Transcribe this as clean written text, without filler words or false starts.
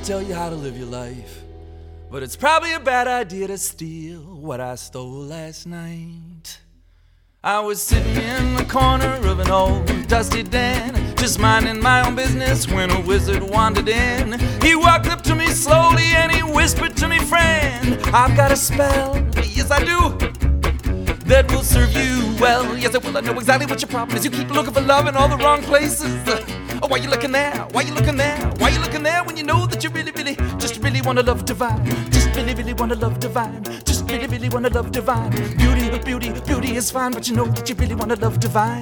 tell you how to live your life, but it's probably a bad idea to steal what I stole last night. I was sitting in the corner of an old dusty den, just minding my own business when a wizard wandered in. He walked up to me slowly and he whispered to me, "Friend, I've got a spell, yes I do, that will serve you well. Yes it will, I know exactly what your problem is. You keep looking for love in all the wrong places. Oh, why you looking there? Why you looking there? Why you looking there when you know that you really, just really want to love divine? Just really want to love divine. Just really want to love divine. Beauty is fine, but you know that you really want to love divine.